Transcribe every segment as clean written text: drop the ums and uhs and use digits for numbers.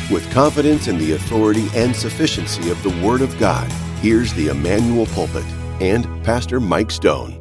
With confidence in the authority and sufficiency of the Word of God, here's the Emmanuel Pulpit and Pastor Mike Stone.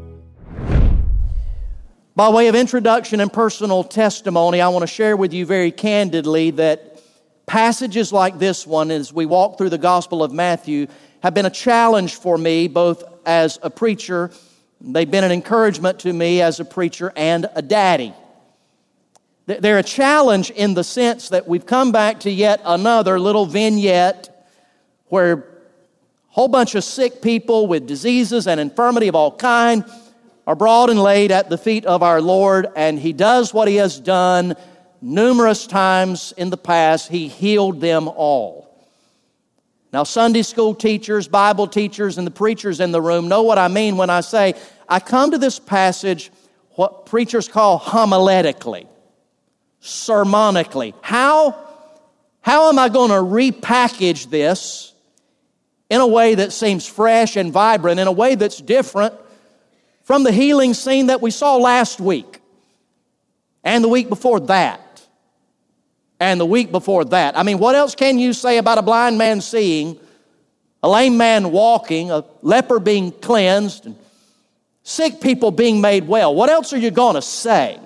By way of introduction and personal testimony, I want to share with you very candidly that passages like this one, as we walk through the Gospel of Matthew, have been a challenge for me, both as a preacher, they've been an encouragement to me as a preacher and a daddy. They're a challenge in the sense that we've come back to yet another little vignette where a whole bunch of sick people with diseases and infirmity of all kind are brought and laid at the feet of our Lord, and He does what He has done numerous times in the past. He healed them all. Now, Sunday school teachers, Bible teachers, and the preachers in the room know what I mean when I say I come to this passage what preachers call homiletically, sermonically. How am I going to repackage this in a way that seems fresh and vibrant, in a way that's different from the healing scene that we saw last week and the week before that and the week before that? I mean, what else can you say about a blind man seeing, a lame man walking, a leper being cleansed, and sick people being made well? What else are you going to say?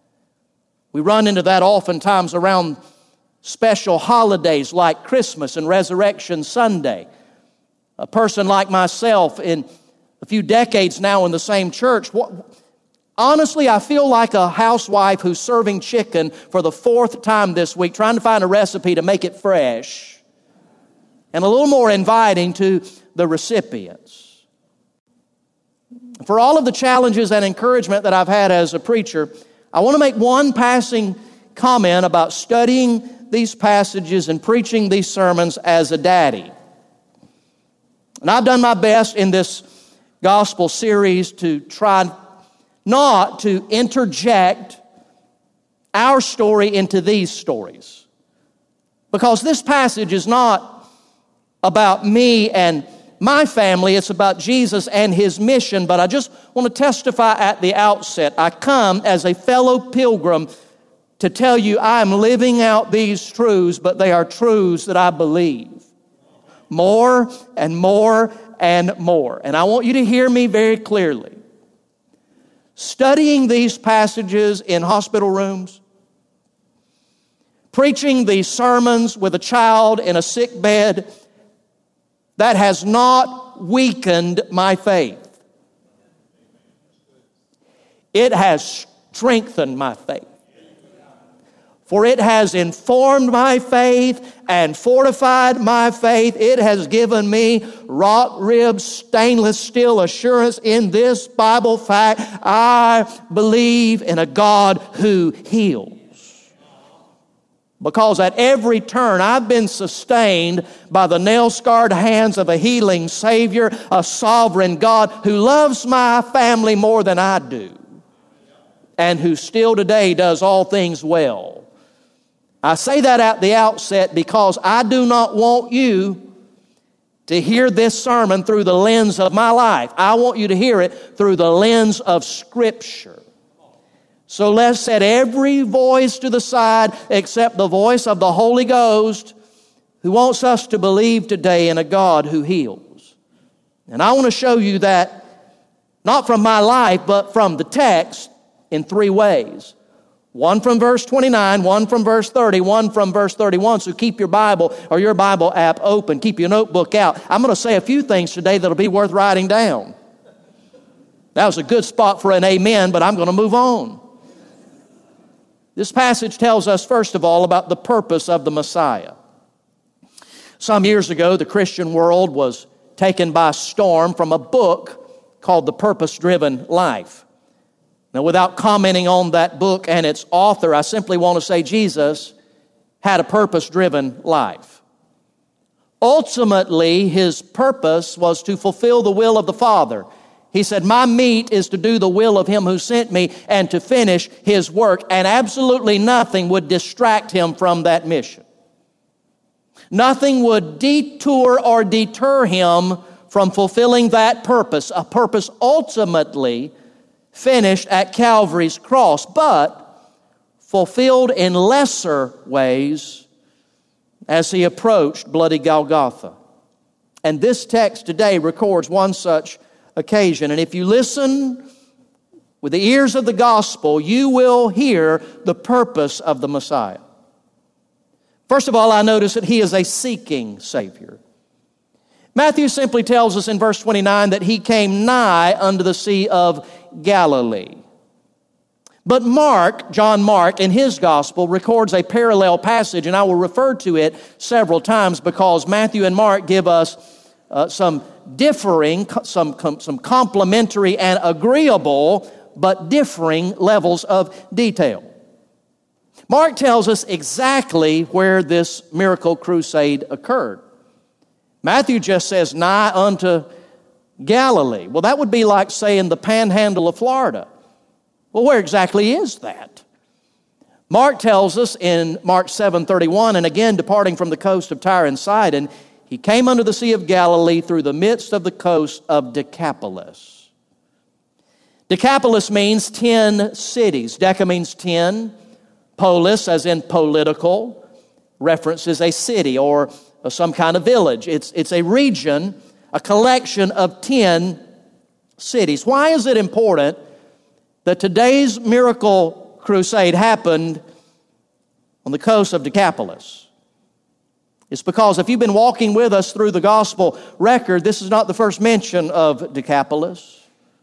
We run into that oftentimes around special holidays like Christmas and Resurrection Sunday. A person like myself in a few decades now in the same church, honestly, I feel like a housewife who's serving chicken for the fourth time this week, trying to find a recipe to make it fresh and a little more inviting to the recipients. For all of the challenges and encouragement that I've had as a preacher, I want to make one passing comment about studying these passages and preaching these sermons as a daddy. And I've done my best in this gospel series to try not to interject our story into these stories. Because this passage is not about me and my family, it's about Jesus and His mission. But I just want to testify at the outset, I come as a fellow pilgrim to tell you I'm living out these truths, but they are truths that I believe. More and more and more. And I want you to hear me very clearly. Studying these passages in hospital rooms, preaching these sermons with a child in a sick bed, that has not weakened my faith. It has strengthened my faith. For it has informed my faith and fortified my faith. It has given me rock-ribbed, stainless steel assurance in this Bible fact. I believe in a God who heals. Because at every turn I've been sustained by the nail-scarred hands of a healing Savior, a sovereign God who loves my family more than I do, and who still today does all things well. I say that at the outset because I do not want you to hear this sermon through the lens of my life. I want you to hear it through the lens of Scripture. So let's set every voice to the side except the voice of the Holy Ghost, who wants us to believe today in a God who heals. And I want to show you that not from my life, but from the text in three ways. One from verse 29, one from verse 30, one from verse 31. So keep your Bible or your Bible app open. Keep your notebook out. I'm going to say a few things today that'll be worth writing down. That was a good spot for an amen, but I'm going to move on. This passage tells us, first of all, about the purpose of the Messiah. Some years ago, the Christian world was taken by storm from a book called The Purpose-Driven Life. Now, without commenting on that book and its author, I simply want to say Jesus had a purpose-driven life. Ultimately, His purpose was to fulfill the will of the Father. He said, my meat is to do the will of Him who sent me and to finish His work. And absolutely nothing would distract Him from that mission. Nothing would detour or deter Him from fulfilling that purpose, a purpose ultimately finished at Calvary's cross, but fulfilled in lesser ways as he approached bloody Golgotha. And this text today records one such occasion. And if you listen with the ears of the gospel, you will hear the purpose of the Messiah. First of all, I notice that he is a seeking Savior. Matthew simply tells us in verse 29 that he came nigh unto the Sea of Galilee. But John Mark, in his gospel, records a parallel passage, and I will refer to it several times because Matthew and Mark give us some differing, some complementary and agreeable, but differing levels of detail. Mark tells us exactly where this miracle crusade occurred. Matthew just says, nigh unto Galilee. Well, that would be like saying the panhandle of Florida. Well, where exactly is that? Mark tells us in Mark 7:31, and again departing from the coast of Tyre and Sidon, he came unto the Sea of Galilee through the midst of the coast of Decapolis. Decapolis means 10 cities. Deca means 10. Polis, as in political, references a city or some kind of village. It's a region, a collection of 10 cities. Why is it important that today's miracle crusade happened on the coast of Decapolis? It's because if you've been walking with us through the gospel record, this is not the first mention of Decapolis.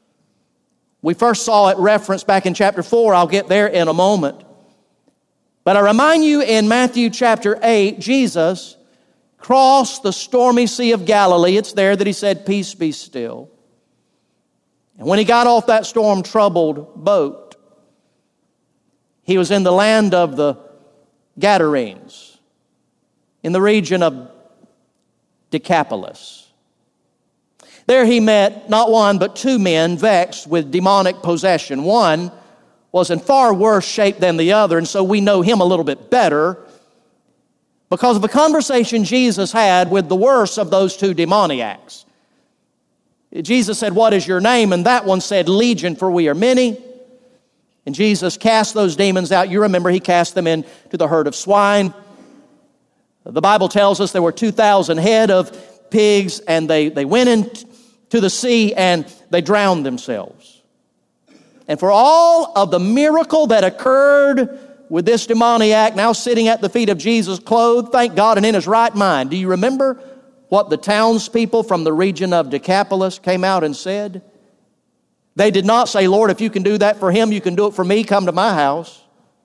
We first saw it referenced back in chapter 4. I'll get there in a moment. But I remind you, in Matthew chapter 8, Jesus crossed the stormy Sea of Galilee. It's there that he said, "Peace, be still." And when he got off that storm-troubled boat, he was in the land of the Gadarenes, in the region of Decapolis. There he met not one but two men vexed with demonic possession. One was in far worse shape than the other, and so we know him a little bit better because of a conversation Jesus had with the worst of those two demoniacs. Jesus said, "What is your name?" And that one said, "Legion, for we are many." And Jesus cast those demons out. You remember he cast them into the herd of swine. The Bible tells us there were 2,000 head of pigs, and they went into the sea and they drowned themselves. And for all of the miracle that occurred with this demoniac now sitting at the feet of Jesus, clothed, thank God, and in his right mind, do you remember what the townspeople from the region of Decapolis came out and said? They did not say, "Lord, if you can do that for him, you can do it for me, come to my house."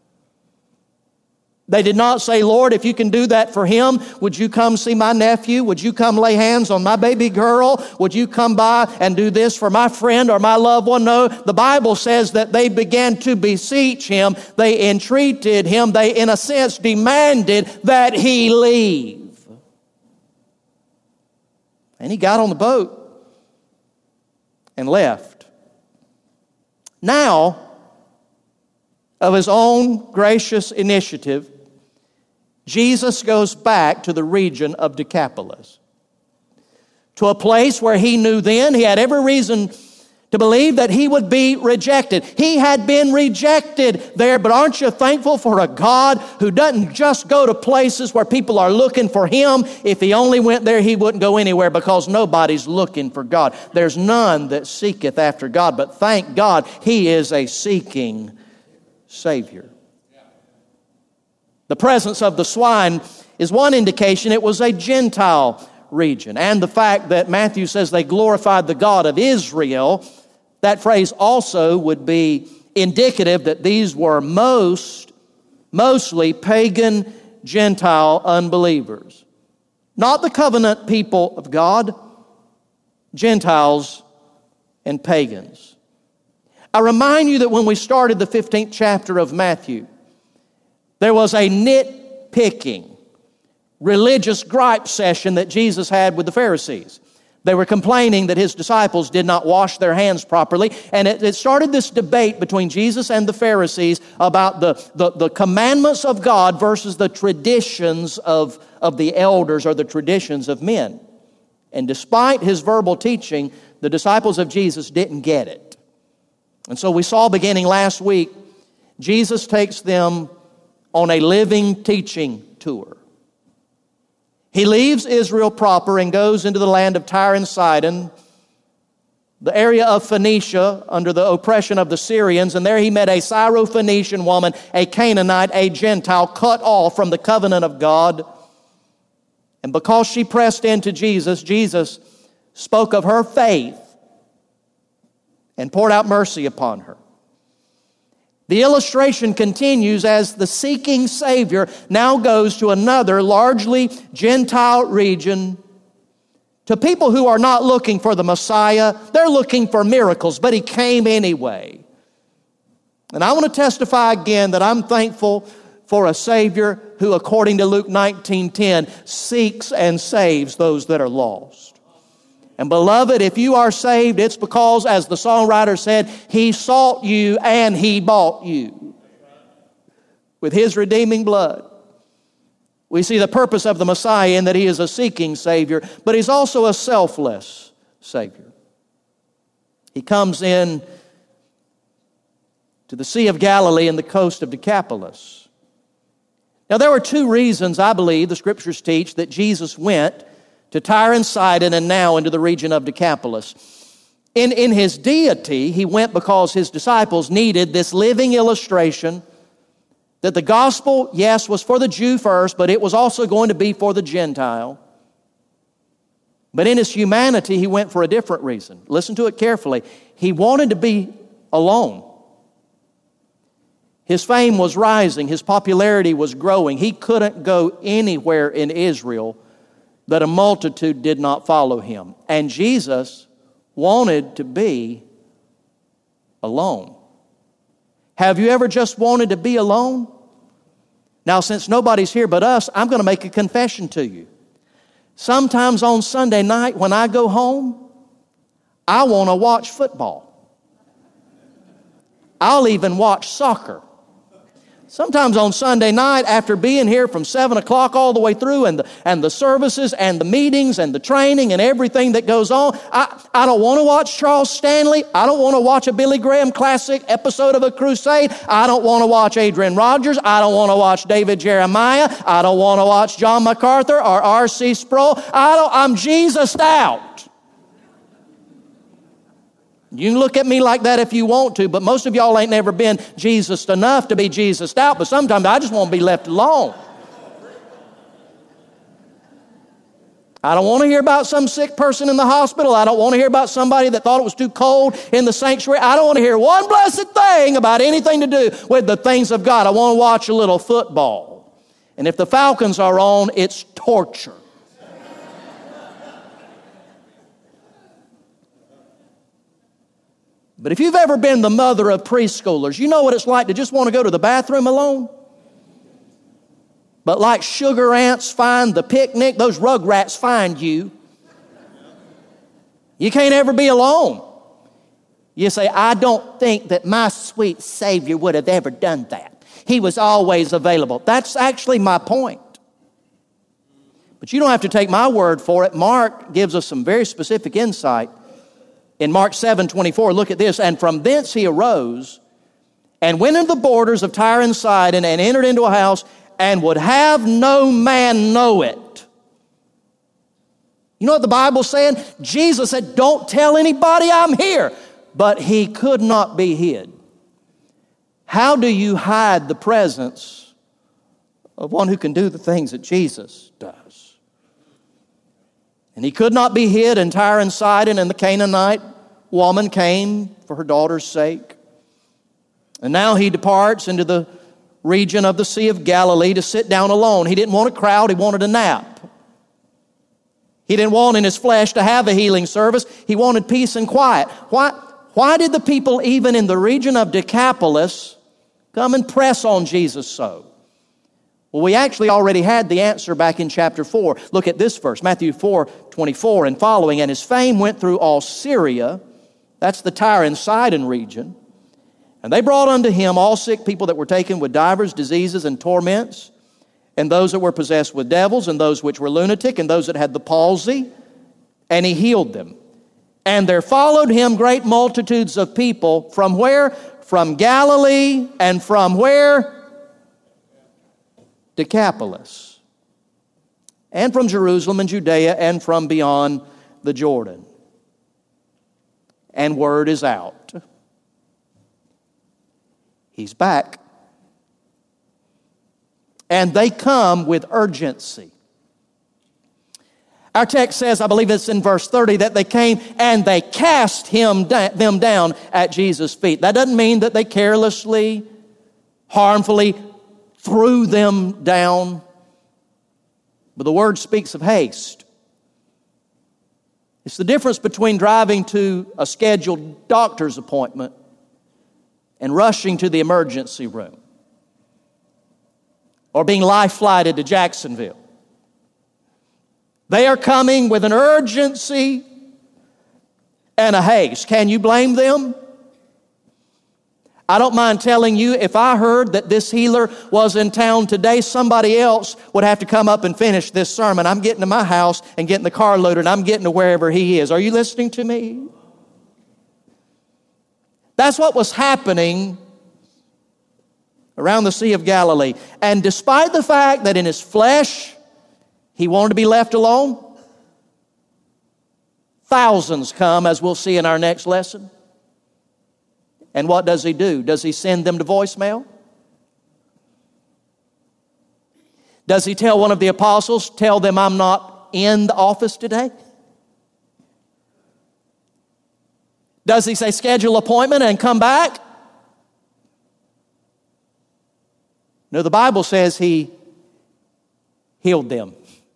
They did not say, "Lord, if you can do that for him, would you come see my nephew? Would you come lay hands on my baby girl? Would you come by and do this for my friend or my loved one?" No, the Bible says that they began to beseech him. They entreated him. They, in a sense, demanded that he leave. And he got on the boat and left. Now, of his own gracious initiative, Jesus goes back to the region of Decapolis, to a place where he knew then, he had every reason to believe that he would be rejected. He had been rejected there, but aren't you thankful for a God who doesn't just go to places where people are looking for him? If he only went there, he wouldn't go anywhere because nobody's looking for God. There's none that seeketh after God, but thank God he is a seeking Savior. The presence of the swine is one indication it was a Gentile region. And the fact that Matthew says they glorified the God of Israel, that phrase also would be indicative that these were mostly pagan Gentile unbelievers. Not the covenant people of God, Gentiles and pagans. I remind you that when we started the 15th chapter of Matthew, there was a nitpicking, religious gripe session that Jesus had with the Pharisees. They were complaining that his disciples did not wash their hands properly, and it started this debate between Jesus and the Pharisees about the commandments of God versus the traditions of the elders or the traditions of men. And despite his verbal teaching, the disciples of Jesus didn't get it. And so we saw beginning last week, Jesus takes them on a living teaching tour. He leaves Israel proper and goes into the land of Tyre and Sidon, the area of Phoenicia under the oppression of the Syrians, and there he met a Syro-Phoenician woman, a Canaanite, a Gentile, cut off from the covenant of God. And because she pressed into Jesus, Jesus spoke of her faith and poured out mercy upon her. The illustration continues as the seeking Savior now goes to another largely Gentile region, to people who are not looking for the Messiah. They're looking for miracles, but He came anyway. And I want to testify again that I'm thankful for a Savior who, according to Luke 19:10, seeks and saves those that are lost. And beloved, if you are saved, it's because, as the songwriter said, He sought you and He bought you with His redeeming blood. We see the purpose of the Messiah in that He is a seeking Savior, but He's also a selfless Savior. He comes in to the Sea of Galilee and the coast of Decapolis. Now, there were two reasons, I believe, the Scriptures teach, that Jesus went to Tyre and Sidon and now into the region of Decapolis. In His deity, He went because His disciples needed this living illustration that the gospel, yes, was for the Jew first, but it was also going to be for the Gentile. But in His humanity, He went for a different reason. Listen to it carefully. He wanted to be alone. His fame was rising. His popularity was growing. He couldn't go anywhere in Israel that a multitude did not follow Him. And Jesus wanted to be alone. Have you ever just wanted to be alone? Now, since nobody's here but us, I'm going to make a confession to you. Sometimes on Sunday night when I go home, I want to watch football. I'll even watch soccer. Sometimes on Sunday night, after being here from 7 o'clock all the way through, and the services and the meetings and the training and everything that goes on, I don't want to watch Charles Stanley. I don't want to watch a Billy Graham classic episode of a crusade. I don't want to watch Adrian Rogers. I don't want to watch David Jeremiah. I don't want to watch John MacArthur or R.C. Sproul. I'm Jesused out. You can look at me like that if you want to, but most of y'all ain't never been Jesused enough to be Jesused out, but sometimes I just want to be left alone. I don't want to hear about some sick person in the hospital. I don't want to hear about somebody that thought it was too cold in the sanctuary. I don't want to hear one blessed thing about anything to do with the things of God. I want to watch a little football. And if the Falcons are on, it's torture. But if you've ever been the mother of preschoolers, you know what it's like to just want to go to the bathroom alone. But like sugar ants find the picnic, those rugrats find you. You can't ever be alone. You say, I don't think that my sweet Savior would have ever done that. He was always available. That's actually my point. But you don't have to take my word for it. Mark gives us some very specific insight. In Mark 7:24, look at this. And from thence he arose and went into the borders of Tyre and Sidon and entered into a house and would have no man know it. You know what the Bible's saying? Jesus said, don't tell anybody I'm here. But He could not be hid. How do you hide the presence of one who can do the things that Jesus does? And He could not be hid in Tyre and Sidon, and the Canaanite woman came for her daughter's sake. And now He departs into the region of the Sea of Galilee to sit down alone. He didn't want a crowd, He wanted a nap. He didn't want in His flesh to have a healing service. He wanted peace and quiet. Why did the people even in the region of Decapolis come and press on Jesus so? Well, we actually already had the answer back in chapter 4. Look at this verse, Matthew 4:24 and following. And His fame went through all Syria, that's the Tyre and Sidon region. And they brought unto Him all sick people that were taken with divers diseases and torments, and those that were possessed with devils, and those which were lunatic, and those that had the palsy, and He healed them. And there followed Him great multitudes of people from where? From Galilee, and from where? Decapolis. and from Jerusalem and Judea and from beyond the Jordan. And word is out. He's back. And they come with urgency. Our text says, I believe it's in verse 30, that they came and they cast them down at Jesus' feet. That doesn't mean that they carelessly, harmfully threw them down. But the word speaks of haste. It's the difference between driving to a scheduled doctor's appointment and rushing to the emergency room, or being life-flighted to Jacksonville. They are coming with an urgency and a haste. Can you blame them? I don't mind telling you, if I heard that this healer was in town today, somebody else would have to come up and finish this sermon. I'm getting to my house and getting the car loaded, and I'm getting to wherever he is. Are you listening to me? That's what was happening around the Sea of Galilee. And despite the fact that in his flesh he wanted to be left alone, thousands come, as we'll see in our next lesson. And what does he do? Does he send them to voicemail? Does he tell one of the apostles, tell them I'm not in the office today? Does he say schedule appointment and come back? No, the Bible says he healed them.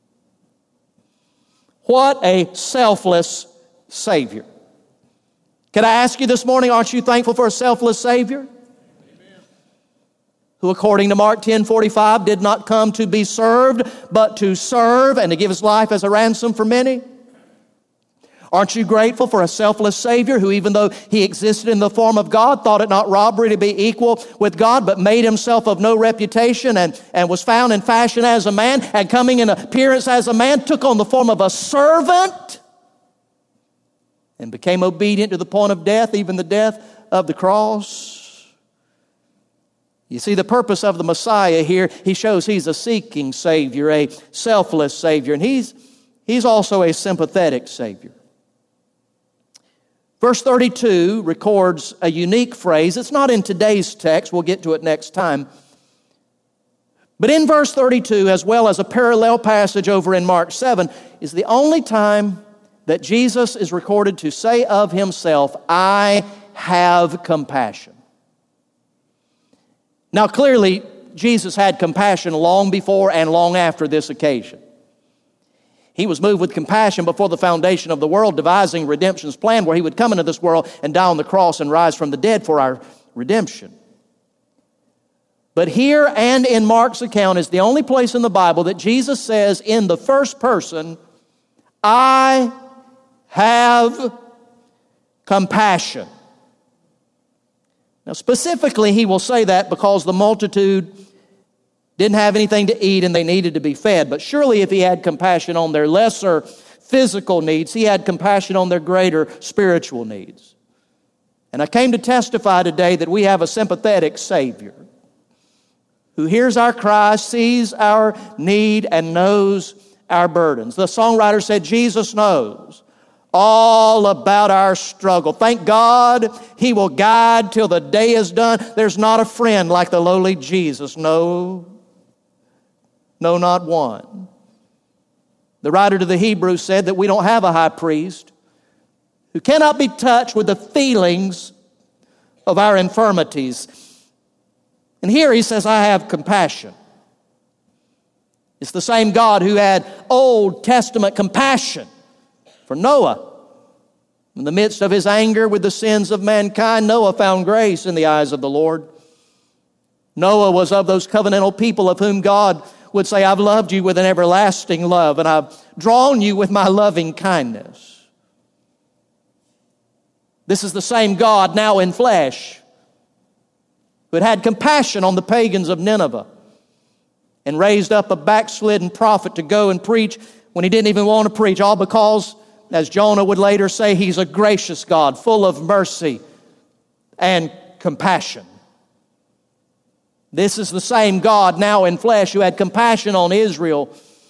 What a selfless Savior. Can I ask you this morning, aren't you thankful for a selfless Savior? Amen. Who, according to Mark 10:45, did not come to be served, but to serve and to give his life as a ransom for many? Aren't you grateful for a selfless Savior who, even though he existed in the form of God, thought it not robbery to be equal with God, but made himself of no reputation and was found in fashion as a man, and coming in appearance as a man, took on the form of a servant and became obedient to the point of death, even the death of the cross? You see, the purpose of the Messiah here, he shows he's a seeking Savior, a selfless Savior, and he's also a sympathetic Savior. Verse 32 records a unique phrase. It's not in today's text. We'll get to it next time. But in verse 32, as well as a parallel passage over in Mark 7, is the only time that Jesus is recorded to say of himself, I have compassion. Now clearly, Jesus had compassion long before and long after this occasion. He was moved with compassion before the foundation of the world, devising redemption's plan where he would come into this world and die on the cross and rise from the dead for our redemption. But here and in Mark's account is the only place in the Bible that Jesus says in the first person, I have compassion. Now specifically, he will say that because the multitude didn't have anything to eat and they needed to be fed. But surely if he had compassion on their lesser physical needs, he had compassion on their greater spiritual needs. And I came to testify today that we have a sympathetic Savior who hears our cry, sees our need, and knows our burdens. The songwriter said, Jesus knows all about our struggle. Thank God he will guide till the day is done. There's not a friend like the lowly Jesus. No, not one. The writer to the Hebrews said that we don't have a high priest who cannot be touched with the feelings of our infirmities. And here he says, I have compassion. It's the same God who had Old Testament compassion for Noah. In the midst of his anger with the sins of mankind, Noah found grace in the eyes of the Lord. Noah was of those covenantal people of whom God would say, I've loved you with an everlasting love, and I've drawn you with my loving kindness. This is the same God now in flesh who had compassion on the pagans of Nineveh and raised up a backslidden prophet to go and preach when he didn't even want to preach, all because, as Jonah would later say, he's a gracious God, full of mercy and compassion. This is the same God now in flesh who had compassion on Israel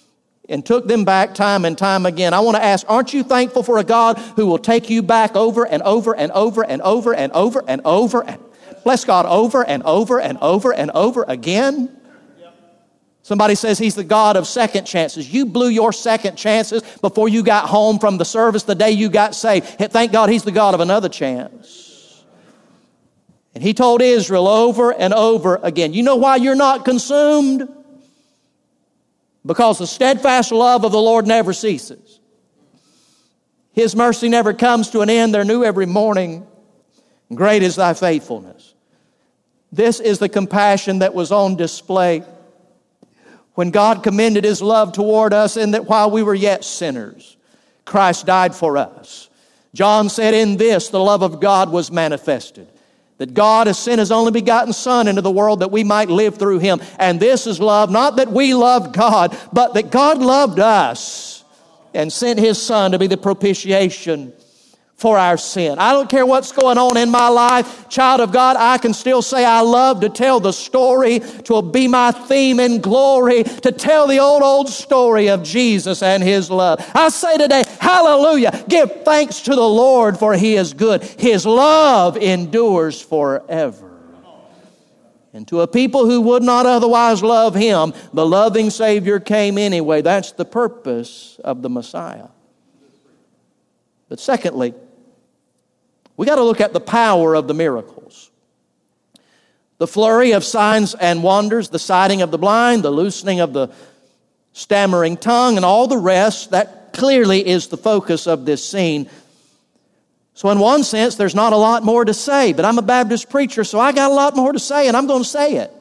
and took them back time and time again. I want to ask, aren't you thankful for a God who will take you back over and over and over and over and over and over and bless God, over and over and over and over again? Somebody says He's the God of second chances. You blew your second chances before you got home from the service the day you got saved. Thank God He's the God of another chance. And He told Israel over and over again, you know why you're not consumed? Because the steadfast love of the Lord never ceases. His mercy never comes to an end. They're new every morning. Great is thy faithfulness. This is the compassion that was on display when God commended His love toward us, in that while we were yet sinners, Christ died for us. John said, in this the love of God was manifested, that God has sent His only begotten Son into the world that we might live through Him. And this is love, not that we loved God, but that God loved us and sent His Son to be the propitiation for our sin. I don't care what's going on in my life, child of God, I can still say I love to tell the story, to be my theme in glory, to tell the old story of Jesus and His love. I say today, hallelujah, give thanks to the Lord, for He is good. His love endures forever. And to a people who would not otherwise love Him, the loving Savior came anyway. That's the purpose of the Messiah. But secondly, we got to look at the power of the miracles. The flurry of signs and wonders, the sighting of the blind, the loosening of the stammering tongue, and all the rest, that clearly is the focus of this scene. So in one sense, there's not a lot more to say, but I'm a Baptist preacher, so I got a lot more to say, and I'm going to say it.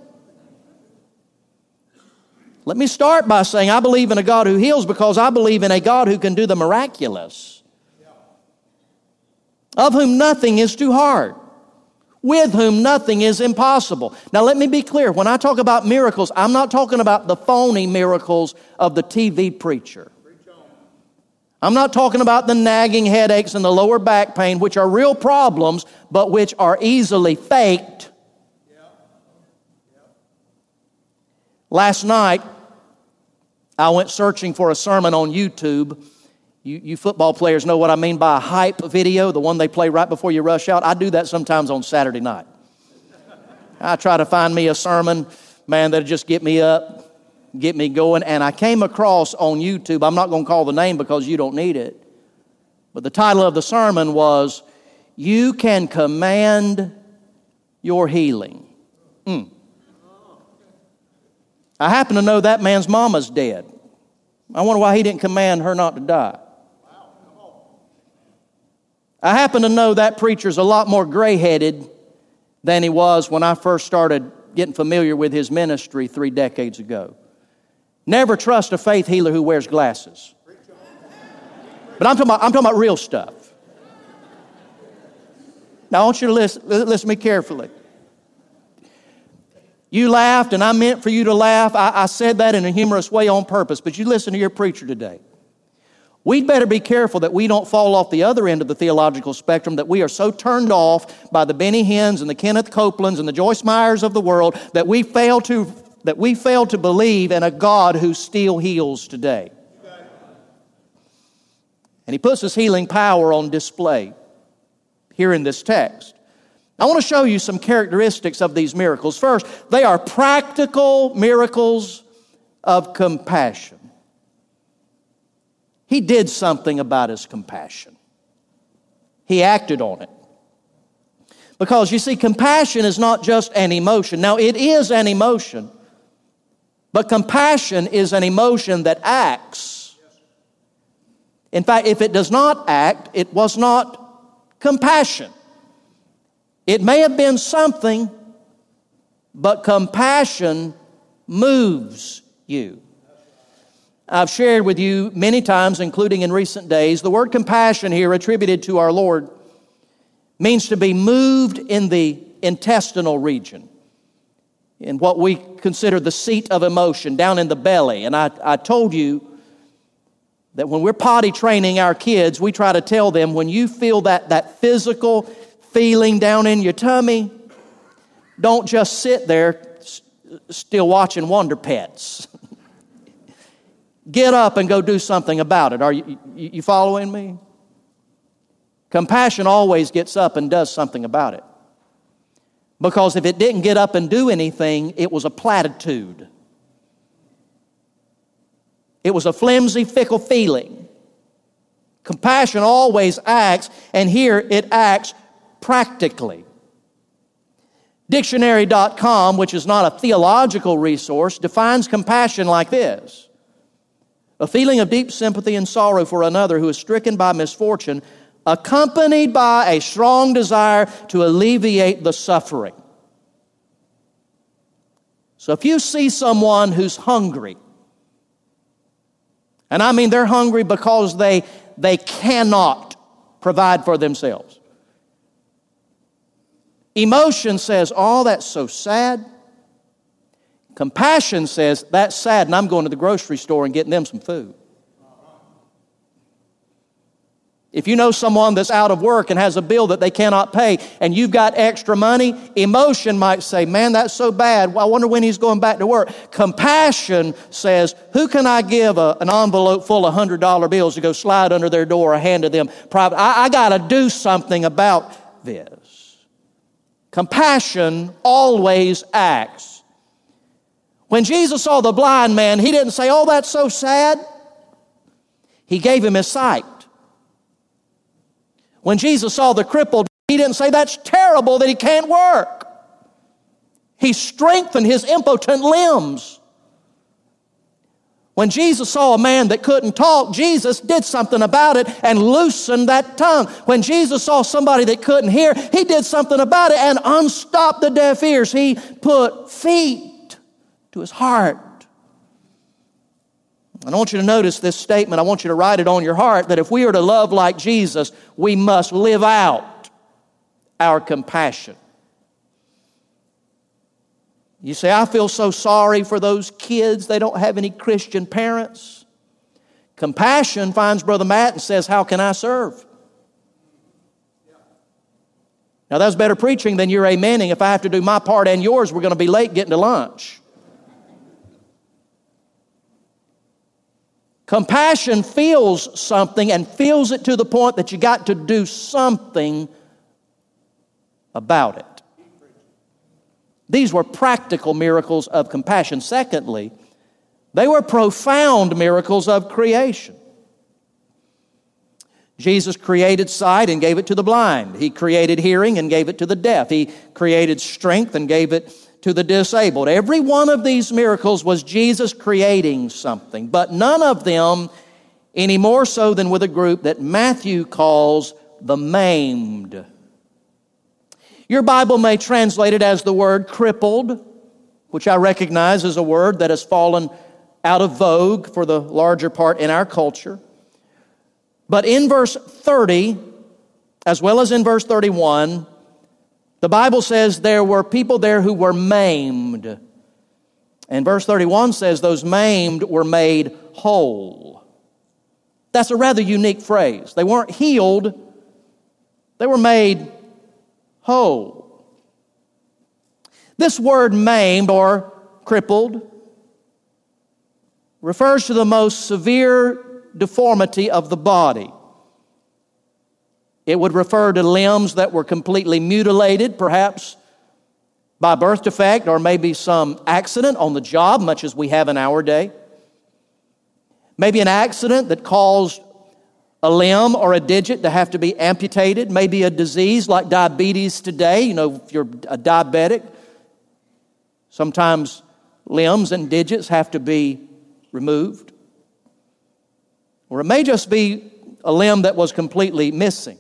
Let me start by saying I believe in a God who heals because I believe in a God who can do the miraculous, of whom nothing is too hard, with whom nothing is impossible. Now let me be clear, when I talk about miracles, I'm not talking about the phony miracles of the TV preacher. I'm not talking about the nagging headaches and the lower back pain, which are real problems, but which are easily faked. Last night, I went searching for a sermon on YouTube. You football players know what I mean by a hype video, the one they play right before you rush out. I do that sometimes on Saturday night. I try to find me a sermon, man, that'll just get me up, get me going. And I came across on YouTube, I'm not going to call the name because you don't need it, but the title of the sermon was, You Can Command Your Healing. I happen to know that man's mama's dead. I wonder why he didn't command her not to die. I happen to know that preacher's a lot more gray-headed than he was when I first started getting familiar with his ministry 3 decades ago. Never trust a faith healer who wears glasses. But I'm talking about real stuff. Now I want you to listen to me carefully. You laughed, and I meant for you to laugh. I said that in a humorous way on purpose, but you listen to your preacher today. We'd better be careful that we don't fall off the other end of the theological spectrum, that we are so turned off by the Benny Hinns and the Kenneth Copelands and the Joyce Meyers of the world that we fail to believe in a God who still heals today. And He puts His healing power on display here in this text. I want to show you some characteristics of these miracles. First, they are practical miracles of compassion. He did something about His compassion. He acted on it. Because you see, compassion is not just an emotion. Now, it is an emotion, but compassion is an emotion that acts. In fact, if it does not act, it was not compassion. It may have been something, but compassion moves you. I've shared with you many times, including in recent days, the word compassion here attributed to our Lord means to be moved in the intestinal region, in what we consider the seat of emotion, down in the belly. And I told you that when we're potty training our kids, we try to tell them, when you feel that physical feeling down in your tummy, don't just sit there still watching Wonder Pets. get up and go do something about it. Are you following me? Compassion always gets up and does something about it. Because if it didn't get up and do anything, it was a platitude. It was a flimsy, fickle feeling. Compassion always acts, and here it acts practically. Dictionary.com, which is not a theological resource, defines compassion like this: a feeling of deep sympathy and sorrow for another who is stricken by misfortune, accompanied by a strong desire to alleviate the suffering. So if you see someone who's hungry, and I mean they're hungry because they cannot provide for themselves. Emotion says, oh, that's so sad. Compassion says, that's sad, and I'm going to the grocery store and getting them some food. If you know someone that's out of work and has a bill that they cannot pay and you've got extra money, emotion might say, man, that's so bad. Well, I wonder when he's going back to work. Compassion says, who can I give an envelope full of $100 bills to go slide under their door or hand to them private? I got to do something about this. Compassion always acts. When Jesus saw the blind man, he didn't say, oh, that's so sad. He gave him his sight. When Jesus saw the crippled, he didn't say, that's terrible that he can't work. He strengthened his impotent limbs. When Jesus saw a man that couldn't talk, Jesus did something about it and loosened that tongue. When Jesus saw somebody that couldn't hear, he did something about it and unstopped the deaf ears. He put feet to his heart. And I want you to notice this statement. I want you to write it on your heart, that if we are to love like Jesus, we must live out our compassion. You say, I feel so sorry for those kids. They don't have any Christian parents. Compassion finds Brother Matt and says, how can I serve? Now that's better preaching than you're amening. If I have to do my part and yours, we're going to be late getting to lunch. Compassion feels something and feels it to the point that you got to do something about it. These were practical miracles of compassion. Secondly, they were profound miracles of creation. Jesus created sight and gave it to the blind. He created hearing and gave it to the deaf. He created strength and gave it to the disabled. Every one of these miracles was Jesus creating something, but none of them any more so than with a group that Matthew calls the maimed. Your Bible may translate it as the word crippled, which I recognize is a word that has fallen out of vogue for the larger part in our culture. But in verse 30, as well as in verse 31, the Bible says there were people there who were maimed. And verse 31 says those maimed were made whole. That's a rather unique phrase. They weren't healed, they were made whole. This word maimed or crippled refers to the most severe deformity of the body. It would refer to limbs that were completely mutilated, perhaps by birth defect or maybe some accident on the job, much as we have in our day. Maybe an accident that caused a limb or a digit to have to be amputated. Maybe a disease like diabetes today. You know, if you're a diabetic, sometimes limbs and digits have to be removed. Or it may just be a limb that was completely missing.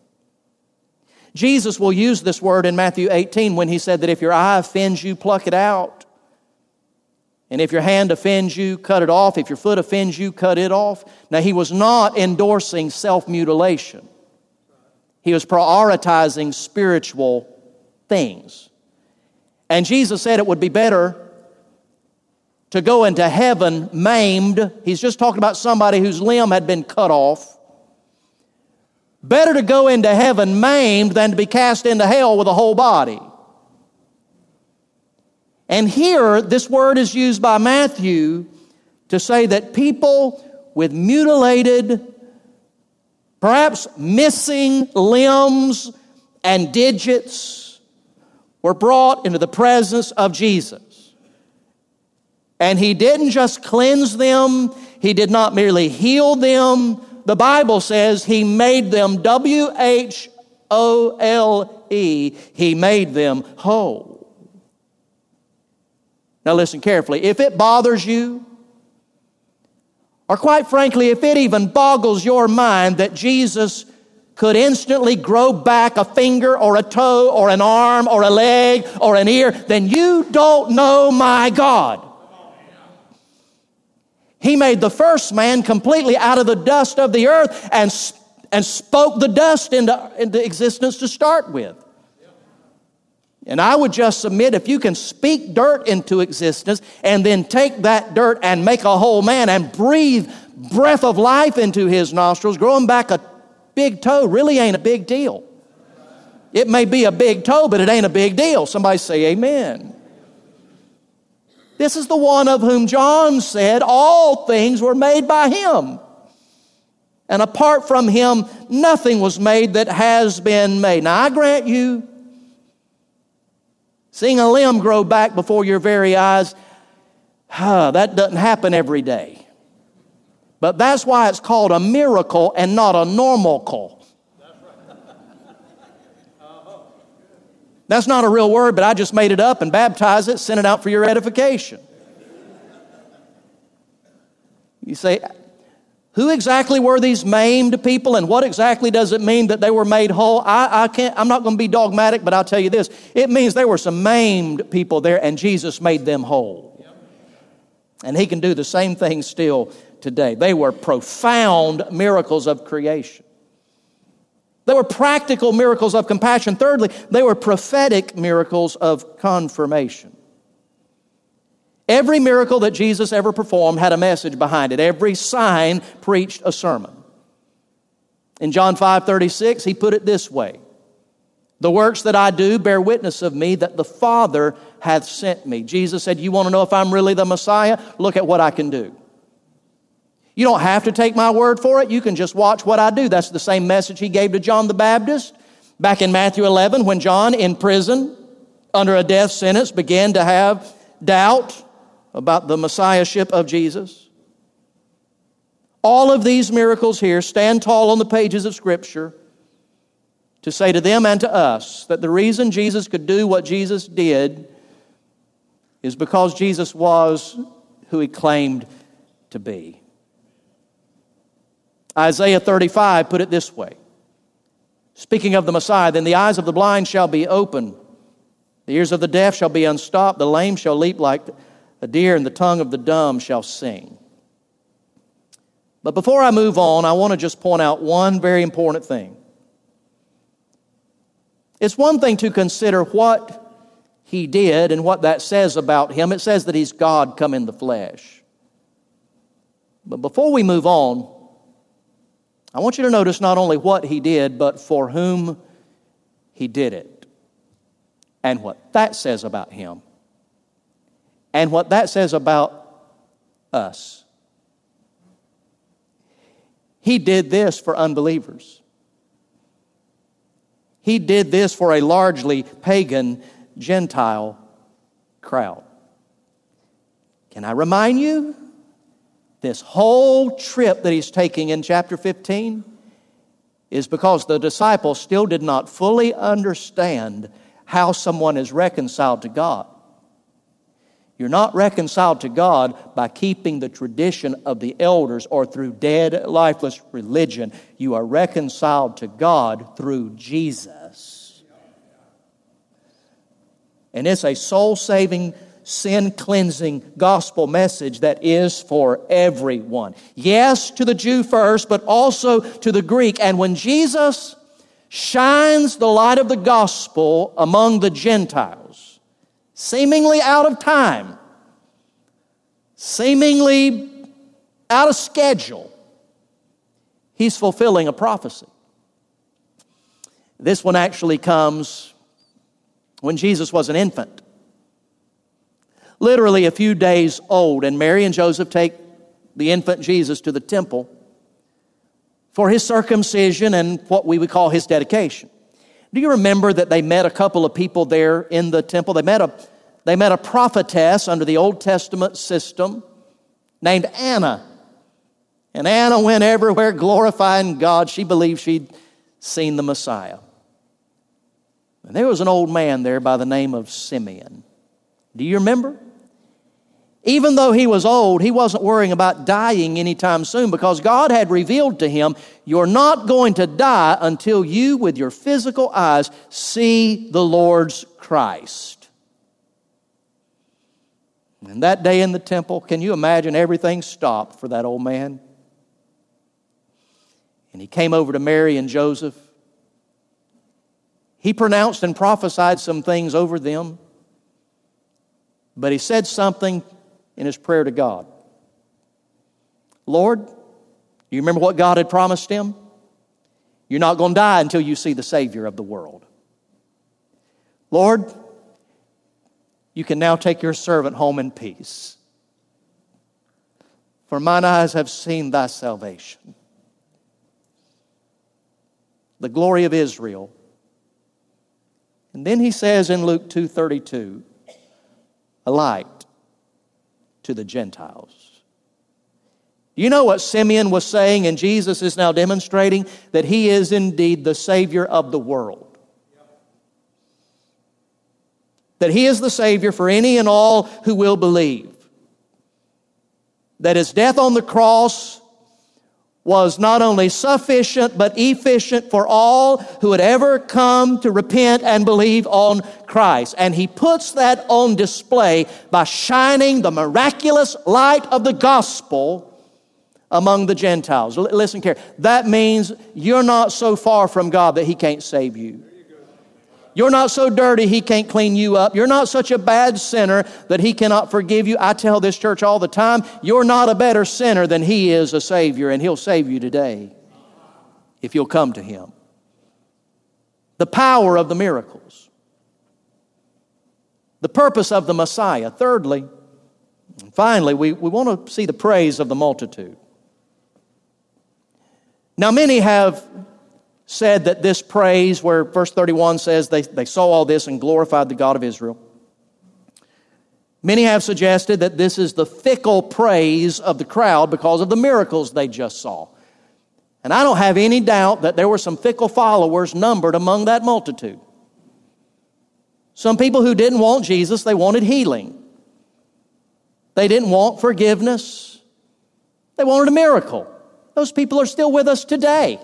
Jesus will use this word in Matthew 18 when he said that if your eye offends you, pluck it out. And if your hand offends you, cut it off. If your foot offends you, cut it off. Now, he was not endorsing self-mutilation. He was prioritizing spiritual things. And Jesus said it would be better to go into heaven maimed. He's just talking about somebody whose limb had been cut off. Better to go into heaven maimed than to be cast into hell with a whole body. And here, this word is used by Matthew to say that people with mutilated, perhaps missing limbs and digits were brought into the presence of Jesus. And He didn't just cleanse them, He did not merely heal them. The Bible says He made them W-H-O-L-E. He made them whole. Now listen carefully. If it bothers you, or quite frankly, if it even boggles your mind that Jesus could instantly grow back a finger or a toe or an arm or a leg or an ear, then you don't know my God. He made the first man completely out of the dust of the earth and spoke the dust into existence to start with. And I would just submit, if you can speak dirt into existence and then take that dirt and make a whole man and breathe breath of life into his nostrils, growing back a big toe really ain't a big deal. It may be a big toe, but it ain't a big deal. Somebody say amen. This is the one of whom John said all things were made by Him. And apart from Him, nothing was made that has been made. Now I grant you, seeing a limb grow back before your very eyes, that doesn't happen every day. But that's why it's called a miracle and not a normalcle. That's not a real word, but I just made it up and baptized it, sent it out for your edification. You say, who exactly were these maimed people, and what exactly does it mean that they were made whole? I'm not going to be dogmatic, but I'll tell you this. It means there were some maimed people there, and Jesus made them whole. And He can do the same thing still today. They were profound miracles of creation. They were practical miracles of compassion. Thirdly, they were prophetic miracles of confirmation. Every miracle that Jesus ever performed had a message behind it. Every sign preached a sermon. In John 5:36, He put it this way: the works that I do bear witness of me that the Father hath sent me. Jesus said, you want to know if I'm really the Messiah? Look at what I can do. You don't have to take my word for it. You can just watch what I do. That's the same message He gave to John the Baptist back in Matthew 11 when John, in prison under a death sentence, began to have doubt about the messiahship of Jesus. All of these miracles here stand tall on the pages of Scripture to say to them and to us that the reason Jesus could do what Jesus did is because Jesus was who He claimed to be. Isaiah 35 put it this way. Speaking of the Messiah, then the eyes of the blind shall be open, the ears of the deaf shall be unstopped, the lame shall leap like a deer, and the tongue of the dumb shall sing. But before I move on, I want to just point out one very important thing. It's one thing to consider what He did and what that says about Him. It says that He's God come in the flesh. But before we move on, I want you to notice not only what He did, but for whom He did it. And what that says about Him. And what that says about us. He did this for unbelievers. He did this for a largely pagan, Gentile crowd. Can I remind you? This whole trip that He's taking in chapter 15 is because the disciples still did not fully understand how someone is reconciled to God. You're not reconciled to God by keeping the tradition of the elders or through dead, lifeless religion. You are reconciled to God through Jesus. And it's a soul-saving, sin-cleansing gospel message that is for everyone. Yes, to the Jew first, but also to the Greek. And when Jesus shines the light of the gospel among the Gentiles, seemingly out of time, seemingly out of schedule, He's fulfilling a prophecy. This one actually comes when Jesus was an infant, literally a few days old, and Mary and Joseph take the infant Jesus to the temple for his circumcision and what we would call his dedication. Do you remember that they met a couple of people there in the temple? They met a prophetess under the Old Testament system named Anna. And Anna went everywhere glorifying God. She believed she'd seen the Messiah. And there was an old man there by the name of Simeon. Do you remember? Even though he was old, he wasn't worrying about dying anytime soon because God had revealed to him, you're not going to die until you, with your physical eyes, see the Lord's Christ. And that day in the temple, can you imagine everything stopped for that old man? And he came over to Mary and Joseph. He pronounced and prophesied some things over them, but he said something in his prayer to God. Lord, you remember what God had promised him? You're not going to die until you see the Savior of the world. Lord, you can now take your servant home in peace. For mine eyes have seen thy salvation, the glory of Israel. And then he says in Luke 2:32, a light to the Gentiles. Do you know what Simeon was saying? And Jesus is now demonstrating that he is indeed the Savior of the world. That he is the Savior for any and all who will believe. That his death on the cross was not only sufficient but efficient for all who would ever come to repent and believe on Christ. And he puts that on display by shining the miraculous light of the gospel among the Gentiles. Listen here, that means you're not so far from God that he can't save you. You're not so dirty he can't clean you up. You're not such a bad sinner that he cannot forgive you. I tell this church all the time, you're not a better sinner than he is a Savior, and he'll save you today if you'll come to him. The power of the miracles. The purpose of the Messiah. Thirdly, and finally, we want to see the praise of the multitude. Now, many have said that this praise, where verse 31 says they saw all this and glorified the God of Israel. Many have suggested that this is the fickle praise of the crowd because of the miracles they just saw. And I don't have any doubt that there were some fickle followers numbered among that multitude. Some people who didn't want Jesus, they wanted healing. They didn't want forgiveness. They wanted a miracle. Those people are still with us today.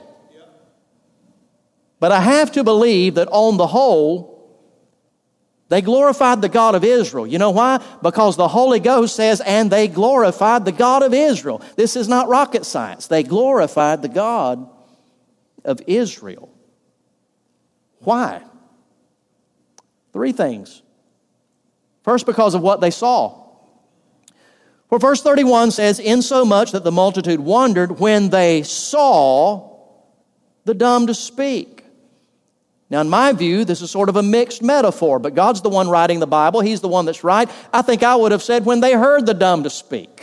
But I have to believe that on the whole, they glorified the God of Israel. You know why? Because the Holy Ghost says, and they glorified the God of Israel. This is not rocket science. They glorified the God of Israel. Why? Three things. First, because of what they saw. For verse 31 says, insomuch that the multitude wondered when they saw the dumb to speak. Now, in my view, this is sort of a mixed metaphor, but God's the one writing the Bible. He's the one that's right. I think I would have said when they heard the dumb to speak.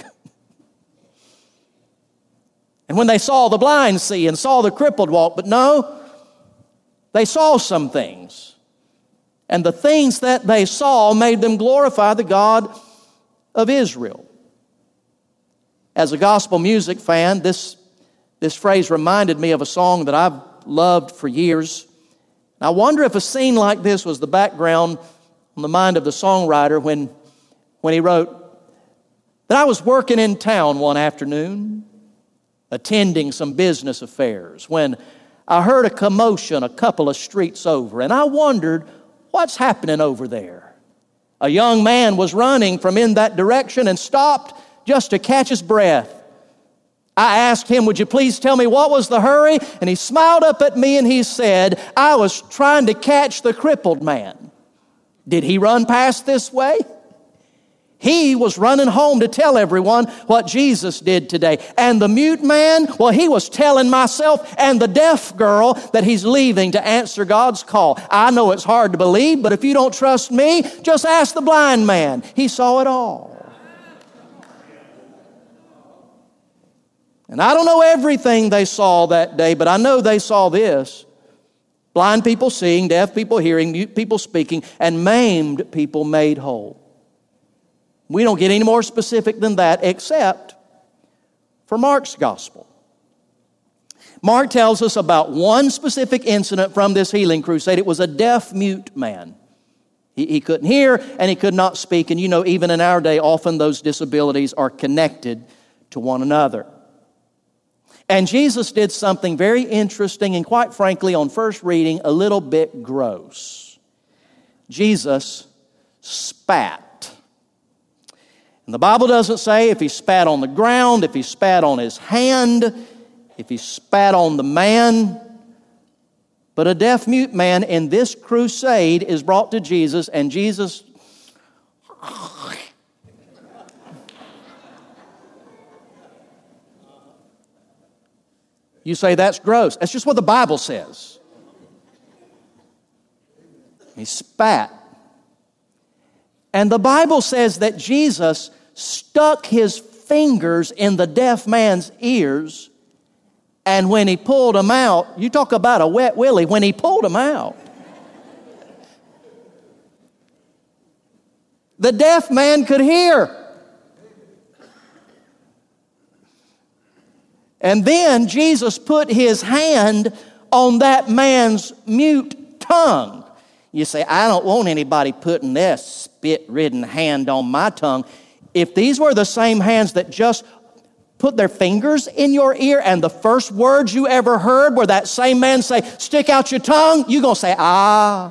And when they saw the blind see and saw the crippled walk. But no, they saw some things. And the things that they saw made them glorify the God of Israel. As a gospel music fan, this phrase reminded me of a song that I've loved for years. I wonder if a scene like this was the background on the mind of the songwriter when he wrote that I was working in town one afternoon, attending some business affairs, when I heard a commotion a couple of streets over, and I wondered, what's happening over there? A young man was running from in that direction and stopped just to catch his breath. I asked him, would you please tell me what was the hurry? And he smiled up at me and he said, I was trying to catch the crippled man. Did he run past this way? He was running home to tell everyone what Jesus did today. And the mute man, well, he was telling myself and the deaf girl that he's leaving to answer God's call. I know it's hard to believe, but if you don't trust me, just ask the blind man. He saw it all. And I don't know everything they saw that day, but I know they saw this. Blind people seeing, deaf people hearing, mute people speaking, and maimed people made whole. We don't get any more specific than that except for Mark's gospel. Mark tells us about one specific incident from this healing crusade. It was a deaf-mute man. He couldn't hear and he could not speak. And you know, even in our day, often those disabilities are connected to one another. And Jesus did something very interesting and, quite frankly, on first reading, a little bit gross. Jesus spat. And the Bible doesn't say if he spat on the ground, if he spat on his hand, if he spat on the man. But a deaf-mute man in this crusade is brought to Jesus, and Jesus You say that's gross. That's just what the Bible says. He spat. And the Bible says that Jesus stuck his fingers in the deaf man's ears, and when he pulled them out, you talk about a wet willy, when he pulled them out, the deaf man could hear. And then Jesus put his hand on that man's mute tongue. You say, I don't want anybody putting their spit-ridden hand on my tongue. If these were the same hands that just put their fingers in your ear and the first words you ever heard were that same man say, stick out your tongue, you're going to say, ah.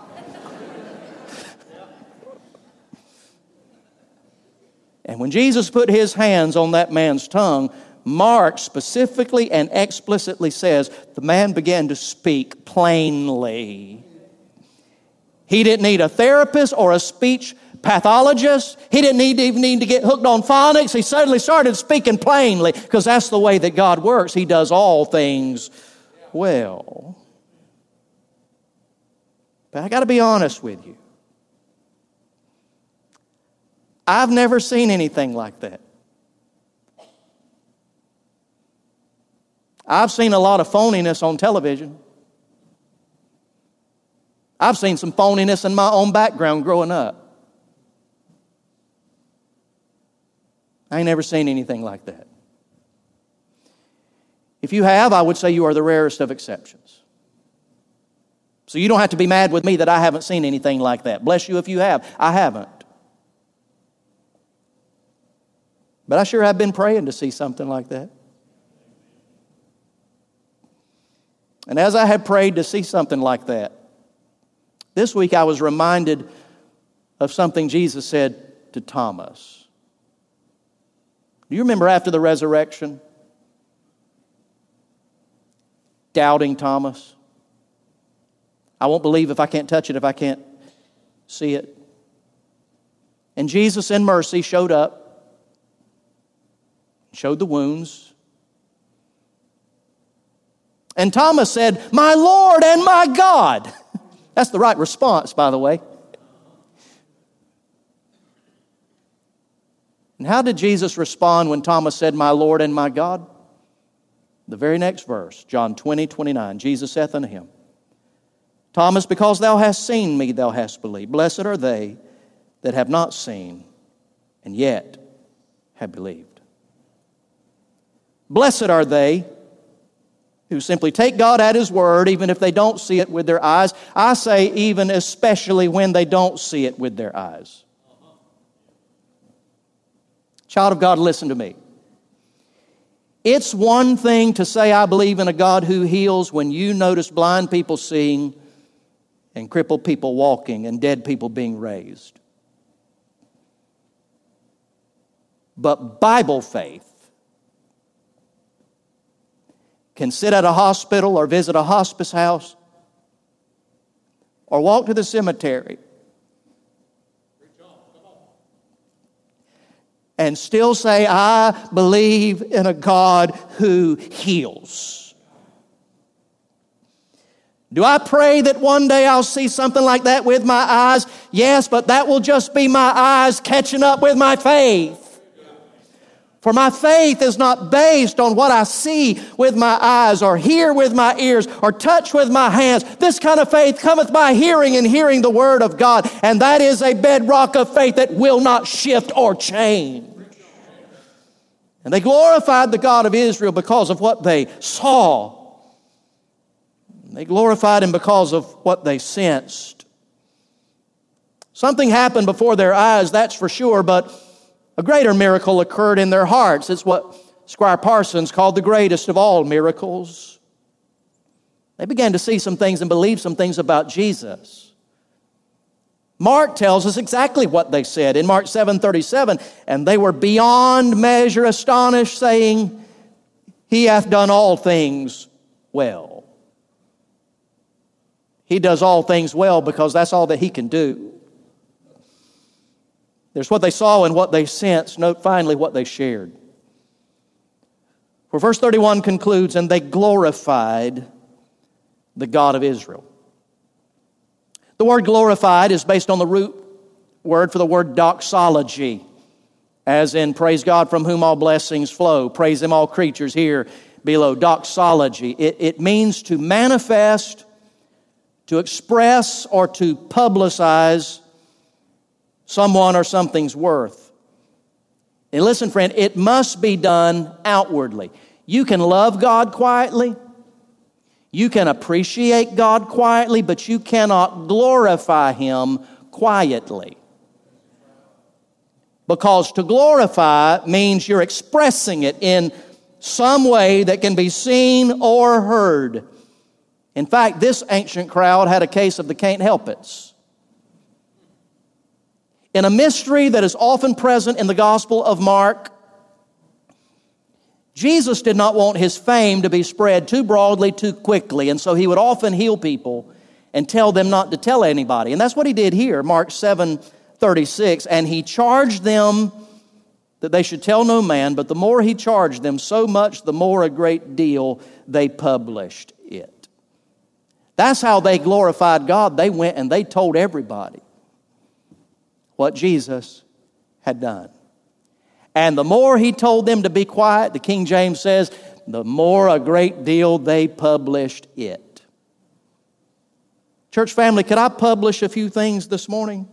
And when Jesus put his hands on that man's tongue, Mark specifically and explicitly says the man began to speak plainly. He didn't need a therapist or a speech pathologist. He didn't even need to get hooked on phonics. He suddenly started speaking plainly because that's the way that God works. He does all things well. But I got to be honest with you. I've never seen anything like that. I've seen a lot of phoniness on television. I've seen some phoniness in my own background growing up. I ain't never seen anything like that. If you have, I would say you are the rarest of exceptions. So you don't have to be mad with me that I haven't seen anything like that. Bless you if you have. I haven't. But I sure have been praying to see something like that. And as I had prayed to see something like that, this week I was reminded of something Jesus said to Thomas. Do you remember after the resurrection? Doubting Thomas. I won't believe if I can't touch it, if I can't see it. And Jesus in mercy showed up, showed the wounds. And Thomas said, "My Lord and my God." That's the right response, by the way. And how did Jesus respond when Thomas said, "My Lord and my God"? The very next verse, John 20:29. Jesus saith unto him, "Thomas, because thou hast seen me, thou hast believed. Blessed are they that have not seen, and yet have believed." Blessed are they who simply take God at His word, even if they don't see it with their eyes. I say even especially when they don't see it with their eyes. Child of God, listen to me. It's one thing to say I believe in a God who heals when you notice blind people seeing and crippled people walking and dead people being raised. But Bible faith can sit at a hospital or visit a hospice house or walk to the cemetery and still say, "I believe in a God who heals." Do I pray that one day I'll see something like that with my eyes? Yes, but that will just be my eyes catching up with my faith. For my faith is not based on what I see with my eyes or hear with my ears or touch with my hands. This kind of faith cometh by hearing and hearing the Word of God. And that is a bedrock of faith that will not shift or change. And they glorified the God of Israel because of what they saw. They glorified Him because of what they sensed. Something happened before their eyes, that's for sure, but a greater miracle occurred in their hearts. It's what Squire Parsons called the greatest of all miracles. They began to see some things and believe some things about Jesus. Mark tells us exactly what they said in Mark 7:37. And they were beyond measure astonished, saying, He hath done all things well. He does all things well because that's all that He can do. There's what they saw and what they sensed. Note finally what they shared. For verse 31 concludes, and they glorified the God of Israel. The word glorified is based on the root word for the word doxology, as in praise God from whom all blessings flow. Praise Him all creatures here below. Doxology. It means to manifest, to express, or to publicize someone or something's worth. And listen, friend, it must be done outwardly. You can love God quietly. You can appreciate God quietly, but you cannot glorify Him quietly. Because to glorify means you're expressing it in some way that can be seen or heard. In fact, this ancient crowd had a case of the can't help it's. In a mystery that is often present in the Gospel of Mark, Jesus did not want His fame to be spread too broadly, too quickly, and so He would often heal people and tell them not to tell anybody. And that's what He did here, Mark 7:36. And He charged them that they should tell no man, but the more He charged them, so much the more a great deal they published it. That's how they glorified God. They went and they told everybody what Jesus had done. And the more He told them to be quiet, the King James says, the more a great deal they published it. Church family, could I publish a few things this morning?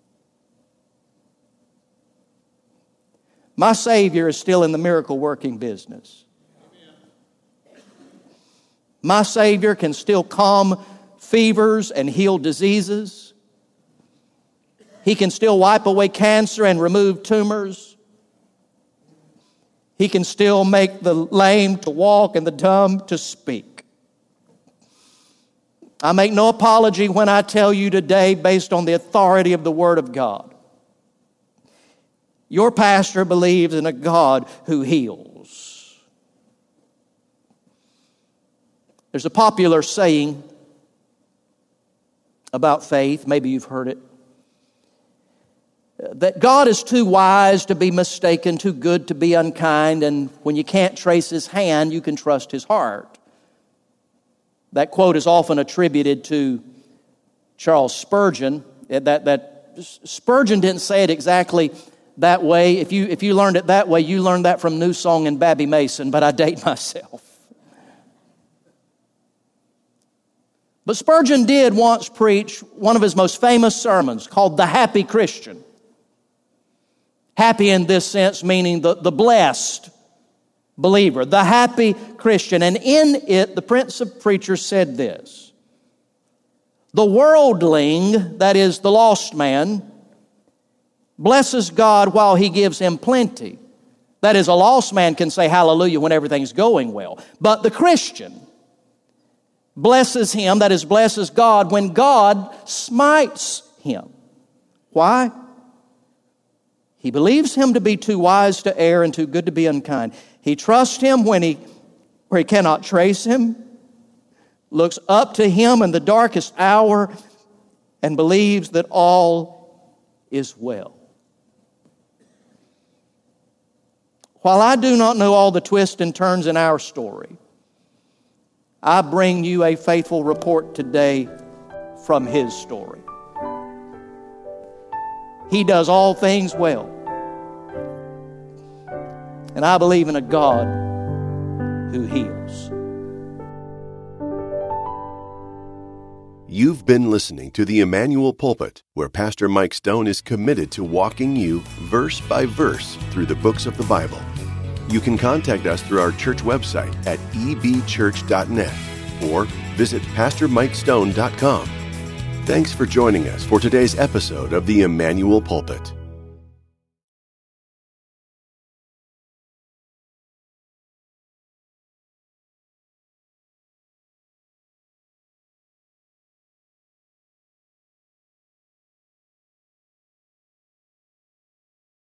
My Savior is still in the miracle working business. My Savior can still calm fevers and heal diseases. He can still wipe away cancer and remove tumors. He can still make the lame to walk and the dumb to speak. I make no apology when I tell you today, based on the authority of the Word of God, your pastor believes in a God who heals. There's a popular saying about faith, maybe you've heard it, that God is too wise to be mistaken, too good to be unkind, and when you can't trace His hand, you can trust His heart. That quote is often attributed to Charles Spurgeon. That Spurgeon didn't say it exactly that way. If you learned it that way, you learned that from New Song and Babby Mason, but I date myself. But Spurgeon did once preach one of his most famous sermons called The Happy Christian. Happy in this sense meaning the blessed believer, the happy Christian. And in it, the Prince of Preachers said this: the worldling, that is the lost man, blesses God while He gives him plenty. That is, a lost man can say hallelujah when everything's going well. But the Christian blesses Him, that is, blesses God when God smites him. Why? He believes Him to be too wise to err and too good to be unkind. He trusts Him where he cannot trace Him, looks up to Him in the darkest hour, and believes that all is well. While I do not know all the twists and turns in our story, I bring you a faithful report today from His story. He does all things well. And I believe in a God who heals. You've been listening to the Emmanuel Pulpit, where Pastor Mike Stone is committed to walking you verse by verse through the books of the Bible. You can contact us through our church website at ebchurch.net or visit pastormikestone.com. Thanks for joining us for today's episode of the Emmanuel Pulpit.